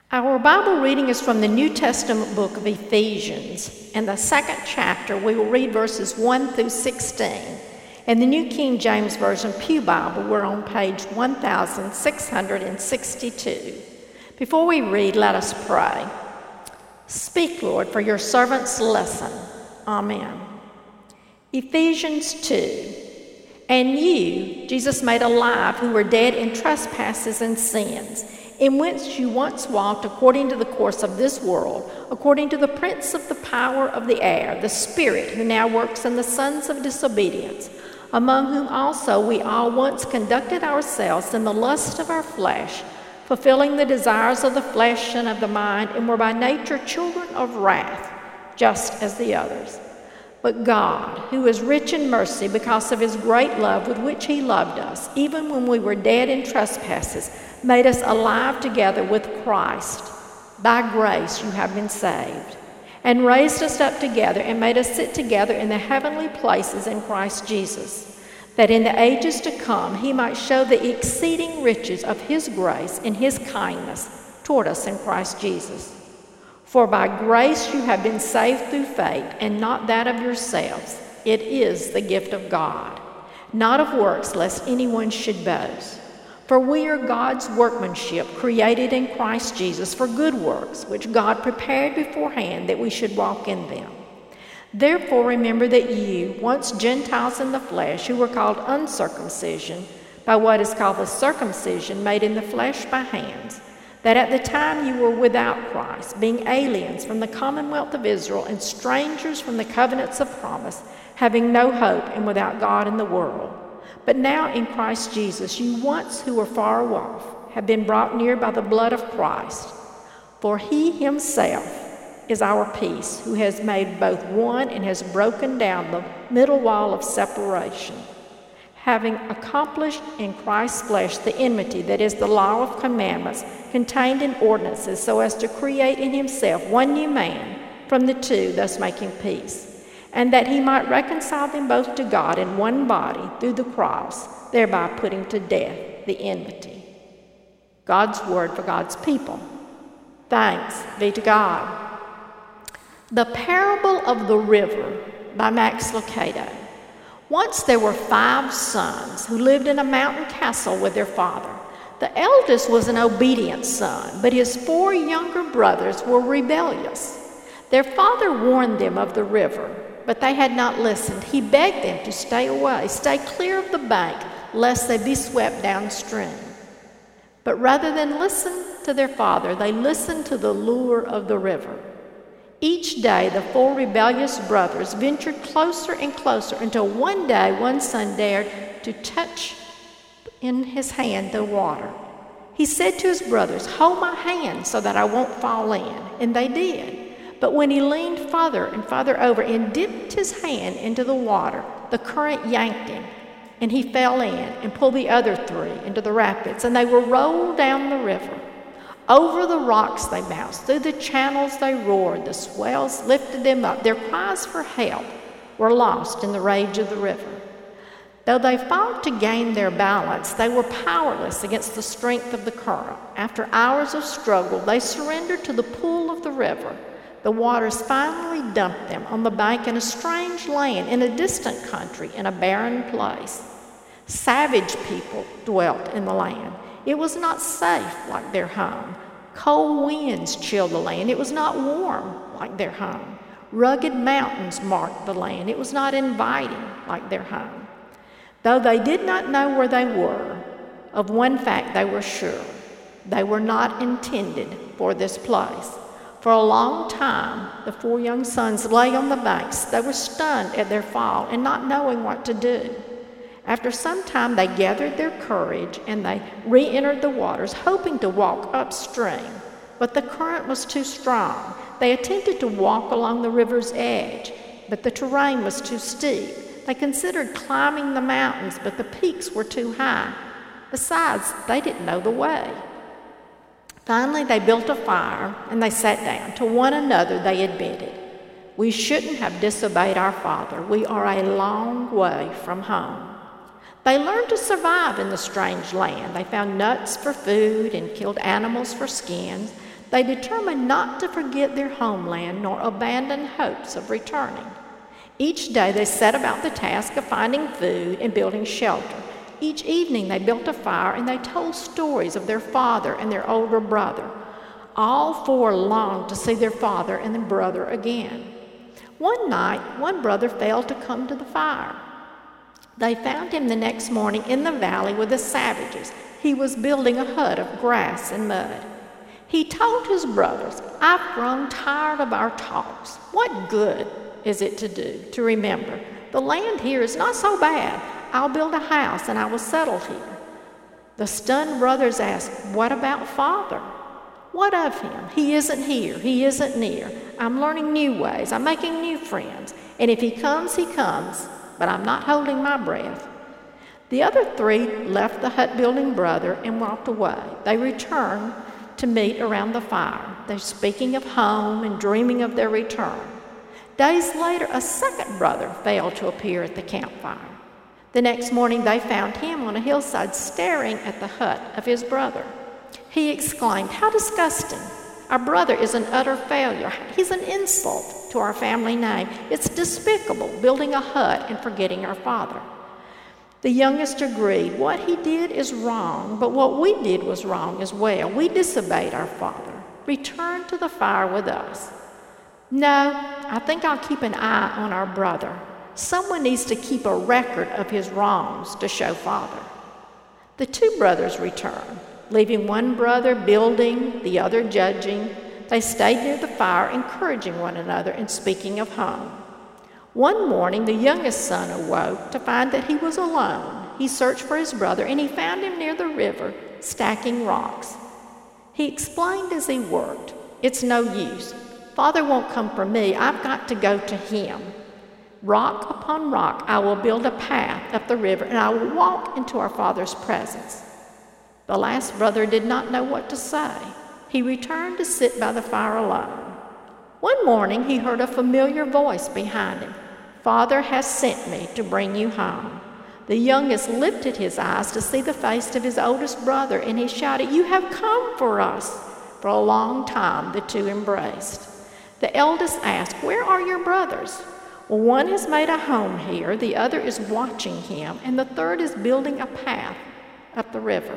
Our Bible reading is from the New Testament book of Ephesians. In the second chapter, we will read verses 1 through 16. In the New King James Version Pew Bible, we're on page 1662. Before we read, let us pray. Speak, Lord, for your servants listen. Amen. Ephesians 2. And you, Jesus made alive, who were dead in trespasses and sins, in which you once walked according to the course of this world, according to the prince of the power of the air, the spirit who now works in the sons of disobedience, among whom also we all once conducted ourselves in the lust of our flesh, fulfilling the desires of the flesh and of the mind, and were by nature children of wrath, just as the others. But God, who is rich in mercy because of his great love with which he loved us, even when we were dead in trespasses, made us alive together with Christ. By grace you have been saved, and raised us up together and made us sit together in the heavenly places in Christ Jesus, that in the ages to come he might show the exceeding riches of his grace and his kindness toward us in Christ Jesus. For by grace you have been saved through faith, and not that of yourselves. It is the gift of God, not of works, lest anyone should boast. For we are God's workmanship, created in Christ Jesus for good works, which God prepared beforehand that we should walk in them. Therefore remember that you, once Gentiles in the flesh, who were called uncircumcision, by what is called the circumcision made in the flesh by hands, that at the time you were without Christ, being aliens from the commonwealth of Israel and strangers from the covenants of promise, having no hope and without God in the world. But now in Christ Jesus, you once who were far off have been brought near by the blood of Christ. For he himself is our peace, who has made both one and has broken down the middle wall of separation, having accomplished in Christ's flesh the enmity, that is the law of commandments contained in ordinances, so as to create in himself one new man from the two, thus making peace, and that he might reconcile them both to God in one body through the cross, thereby putting to death the enmity. God's word for God's people. Thanks be to God. The Parable of the River by Max Lucado. Once there were 5 sons who lived in a mountain castle with their father. The eldest was an obedient son, but his 4 younger brothers were rebellious. Their father warned them of the river, but they had not listened. He begged them to stay away, stay clear of the bank, lest they be swept downstream. But rather than listen to their father, they listened to the lure of the river. Each day, the 4 rebellious brothers ventured closer and closer until one day one son dared to touch in his hand the water. He said to his brothers, "Hold my hand so that I won't fall in." And they did. But when he leaned farther and farther over and dipped his hand into the water, the current yanked him, and he fell in and pulled the other 3 into the rapids, and they were rolled down the river. Over the rocks they bounced, through the channels they roared, the swells lifted them up. Their cries for help were lost in the rage of the river. Though they fought to gain their balance, they were powerless against the strength of the current. After hours of struggle, they surrendered to the pull of the river. The waters finally dumped them on the bank in a strange land, in a distant country, in a barren place. Savage people dwelt in the land. It was not safe like their home. Cold winds chilled the land. It was not warm like their home. Rugged mountains marked the land. It was not inviting like their home. Though they did not know where they were, of one fact they were sure: they were not intended for this place. For a long time, the 4 young sons lay on the banks. They were stunned at their fall and not knowing what to do. After some time, they gathered their courage and they re-entered the waters, hoping to walk upstream. But the current was too strong. They attempted to walk along the river's edge, but the terrain was too steep. They considered climbing the mountains, but the peaks were too high. Besides, they didn't know the way. Finally, they built a fire and they sat down. To one another, they admitted, "We shouldn't have disobeyed our father. We are a long way from home." They learned to survive in the strange land. They found nuts for food and killed animals for skins. They determined not to forget their homeland nor abandon hopes of returning. Each day they set about the task of finding food and building shelter. Each evening they built a fire and they told stories of their father and their older brother. All four longed to see their father and their brother again. One night, one brother failed to come to the fire. They found him the next morning in the valley with the savages. He was building a hut of grass and mud. He told his brothers, "I've grown tired of our talks. What good is it to remember? The land here is not so bad. I'll build a house and I will settle here." The stunned brothers asked, "What about Father?" "What of him? He isn't here. He isn't near. I'm learning new ways. I'm making new friends. And if he comes, he comes. But I'm not holding my breath." The other three left the hut-building brother and walked away. They returned to meet around the fire. They're speaking of home and dreaming of their return. Days later, a second brother failed to appear at the campfire. The next morning, they found him on a hillside staring at the hut of his brother. He exclaimed, "How disgusting! Our brother is an utter failure. He's an insult to our family name. It's despicable building a hut and forgetting our father." The youngest agreed, "What he did is wrong, but what we did was wrong as well. We disobeyed our father. Return to the fire with us." "No, I think I'll keep an eye on our brother. Someone needs to keep a record of his wrongs to show Father." The two brothers returned, leaving one brother building, the other judging. They stayed near the fire, encouraging one another and speaking of home. One morning, the youngest son awoke to find that he was alone. He searched for his brother, and he found him near the river, stacking rocks. He explained as he worked, "It's no use. Father won't come for me. I've got to go to him. Rock upon rock, I will build a path up the river, and I will walk into our Father's presence." The last brother did not know what to say. He returned to sit by the fire alone. One morning, he heard a familiar voice behind him. "Father has sent me to bring you home." The youngest lifted his eyes to see the face of his oldest brother, and he shouted, "You have come for us." For a long time, the two embraced. The eldest asked, "Where are your brothers?" "Well, one has made a home here, the other is watching him, and the third is building a path up the river."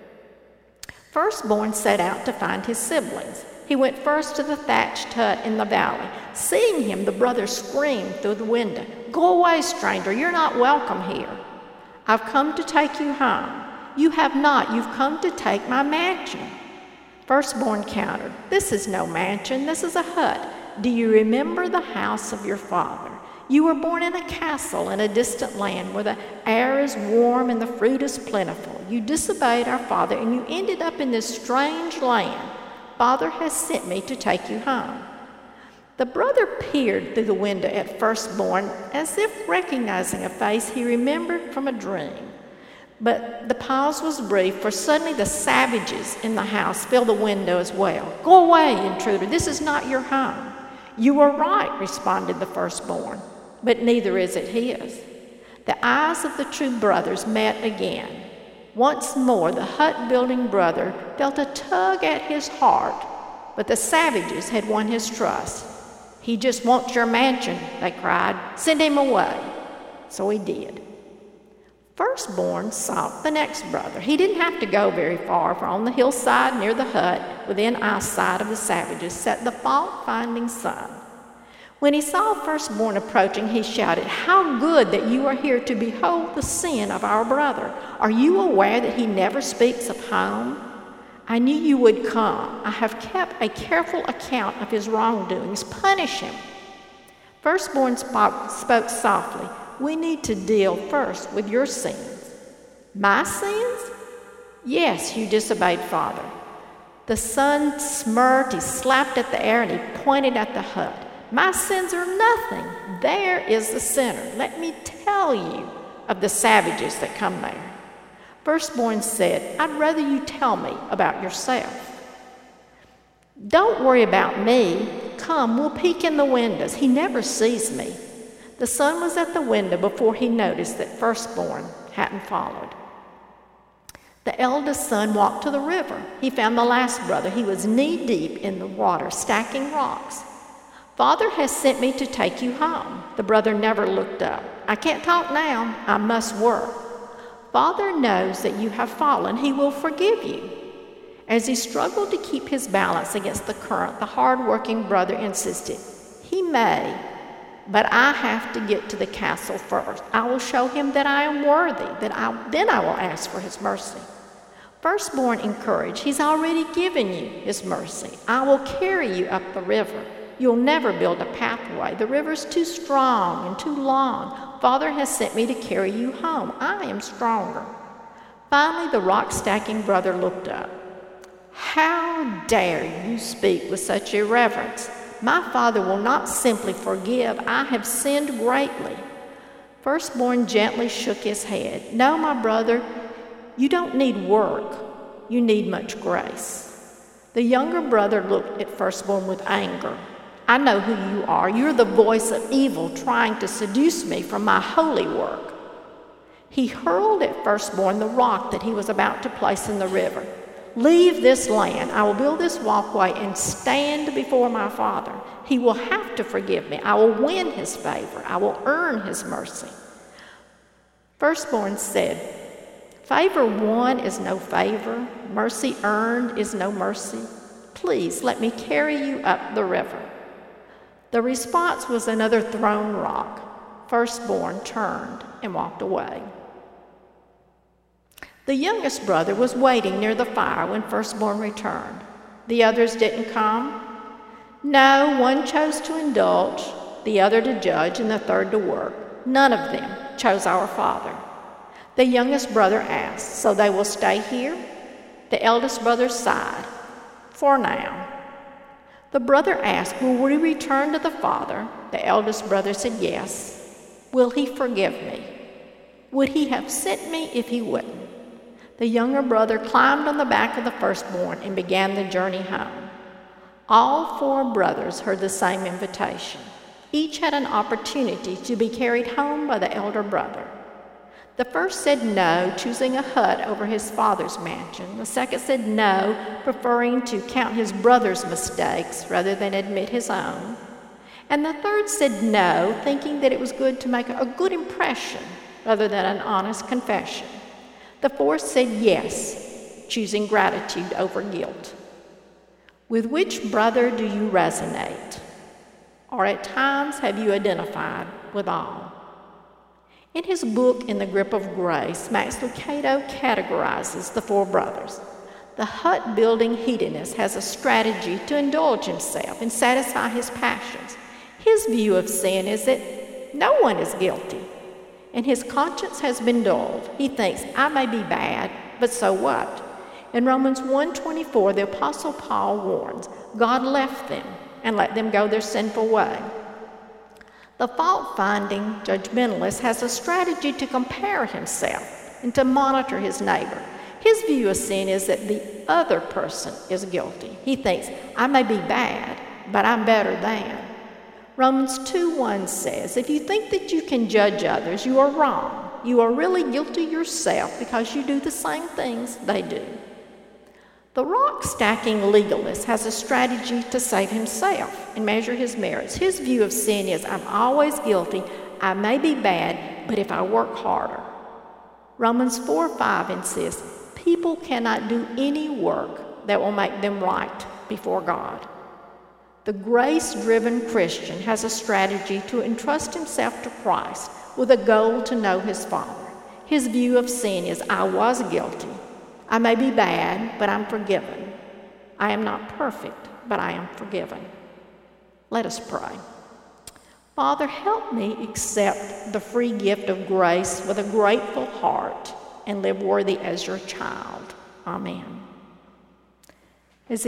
Firstborn set out to find his siblings. He went first to the thatched hut in the valley. Seeing him, the brother screamed through the window, "Go away, stranger, you're not welcome here. I've come to take you home." "You have not, you've come to take my mansion." Firstborn countered, "This is no mansion, this is a hut. Do you remember the house of your father? You were born in a castle in a distant land where the air is warm and the fruit is plentiful. You disobeyed our father and you ended up in this strange land. Father has sent me to take you home." The brother peered through the window at Firstborn as if recognizing a face he remembered from a dream. But the pause was brief, for suddenly the savages in the house filled the window as well. "Go away, intruder, this is not your home." "You were right," responded the firstborn, "but neither is it his." The eyes of the two brothers met again. Once more, the hut-building brother felt a tug at his heart, but the savages had won his trust. "He just wants your mansion," they cried. "Send him away." So he did. Firstborn sought the next brother. He didn't have to go very far, for on the hillside near the hut, within eyesight of the savages, sat the fault-finding son. When he saw Firstborn approaching, he shouted, "How good that you are here to behold the sin of our brother. Are you aware that he never speaks of home? I knew you would come. I have kept a careful account of his wrongdoings. Punish him." Firstborn spoke softly, "We need to deal first with your sins." "My sins?" "Yes, you disobeyed Father." The son smirked, he slapped at the air, and he pointed at the hut. "My sins are nothing. There is the sinner. Let me tell you of the savages that come there." Firstborn said, "I'd rather you tell me about yourself." "Don't worry about me. Come, we'll peek in the windows. He never sees me." The son was at the window before he noticed that Firstborn hadn't followed. The eldest son walked to the river. He found the last brother. He was knee-deep in the water, stacking rocks. "Father has sent me to take you home." The brother never looked up. "I can't talk now. I must work." "Father knows that you have fallen. He will forgive you." As he struggled to keep his balance against the current, the hard-working brother insisted, "He may, but I have to get to the castle first. I will show him that I am worthy, then I will ask for his mercy." Firstborn encouraged, "He's already given you his mercy. I will carry you up the river. You'll never build a pathway. The river's too strong and too long. Father has sent me to carry you home. I am stronger." Finally, the rock-stacking brother looked up. "How dare you speak with such irreverence? My father will not simply forgive. I have sinned greatly." Firstborn gently shook his head. "No, my brother, you don't need work. You need much grace." The younger brother looked at Firstborn with anger. "I know who you are. You're the voice of evil trying to seduce me from my holy work." He hurled at Firstborn the rock that he was about to place in the river. "Leave this land. I will build this walkway and stand before my father. He will have to forgive me. I will win his favor. I will earn his mercy." Firstborn said, "Favor won is no favor. Mercy earned is no mercy. Please let me carry you up the river." The response was another thrown rock. Firstborn turned and walked away. The youngest brother was waiting near the fire when Firstborn returned. The others didn't come? No, one chose to indulge, the other to judge, and the third to work. None of them chose our Father. The youngest brother asked, "So they will stay here?" The eldest brother sighed, "For now." The brother asked, "Will we return to the Father?" The eldest brother said, "Yes." "Will he forgive me? Would he have sent me if he wouldn't?" The younger brother climbed on the back of the firstborn and began the journey home. All four brothers heard the same invitation. Each had an opportunity to be carried home by the elder brother. The first said no, choosing a hut over his father's mansion. The second said no, preferring to count his brother's mistakes rather than admit his own. And the third said no, thinking that it was good to make a good impression rather than an honest confession. The fourth said yes, choosing gratitude over guilt. With which brother do you resonate? Or at times have you identified with all? In his book, In the Grip of Grace, Max Lucado categorizes the four brothers. The hut-building hedonist has a strategy to indulge himself and satisfy his passions. His view of sin is that no one is guilty, and his conscience has been dulled. He thinks, I may be bad, but so what? In Romans 1:24, the Apostle Paul warns, God left them and let them go their sinful way. The fault-finding judgmentalist has a strategy to compare himself and to monitor his neighbor. His view of sin is that the other person is guilty. He thinks, I may be bad, but I'm better than. Romans 2:1 says, if you think that you can judge others, you are wrong. You are really guilty yourself because you do the same things they do. The rock-stacking legalist has a strategy to save himself and measure his merits. His view of sin is, I'm always guilty, I may be bad, but if I work harder. Romans 4:5 insists, people cannot do any work that will make them right before God. The grace-driven Christian has a strategy to entrust himself to Christ with a goal to know his Father. His view of sin is, I was guilty. I may be bad, but I'm forgiven. I am not perfect, but I am forgiven. Let us pray. Father, help me accept the free gift of grace with a grateful heart and live worthy as your child. Amen.